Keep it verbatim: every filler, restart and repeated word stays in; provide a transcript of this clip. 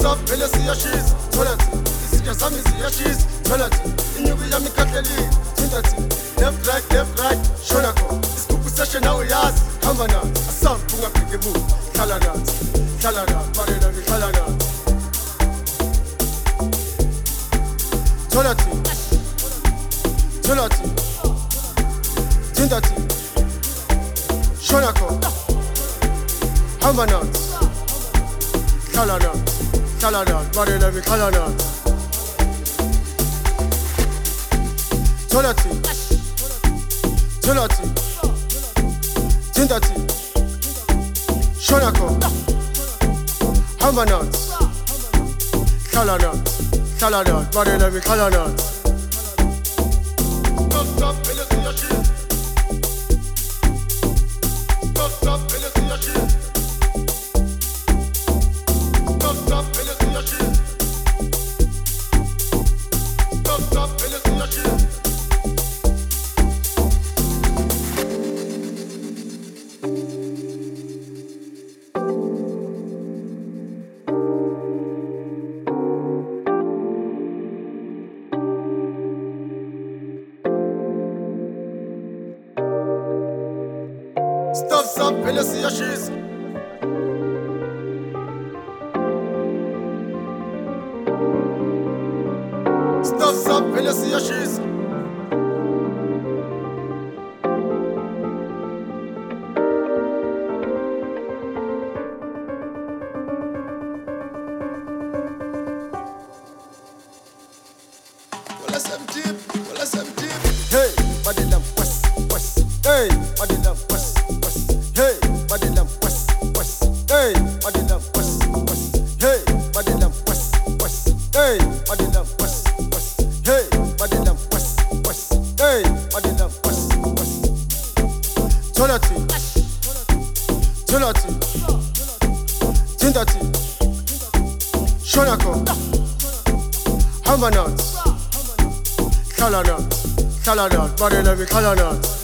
stop, vele siyashisa, thola thi. Isitsha sami siyashisa, thola thi. Inyuku yami ikhahleli, thinta thi. Left right, left right, shona khona. Isigubhu seshe nawe uyazi, hamba nathi. Asazi ungabheke emuva, hlala nathi. Hlala nathi, balela ngihlala nathi. Thola thi. Thola thi. Thinta thi. Shona khona. Hamba nathi. Hlala nathi. Hlala nathi, balela ngihlala nathi. Thola thi. Thola thi. Thinta thi. Shona khona. Hamba nathi. Hlala nathi. Hlala nathi, balela ngihlala nathi. Stop, stop, vele siyashisa. Stop, stop, vele siyashisa. Stop, stop, vele siyashisa. Stop, stop, vele siyashisa. Stop, stop, vele siyashisa. Stop, stop, vele siyashisa. Wala sem deep, wala sem deep. Hey, body lamp west, west. Hey, body lamp west, west. Hey, body lamp west, west. Hey, body lamp west, west. Hey, body lamp west, west. Hey, body lamp west, west. Hey, body lamp west, west. Hey, body lamp west, west. Thola thi. Thola thi. Thinta thi. Shona khona. Hamba nathi. Hlala nathi. Hlala nathi, balela ngihlala nathi.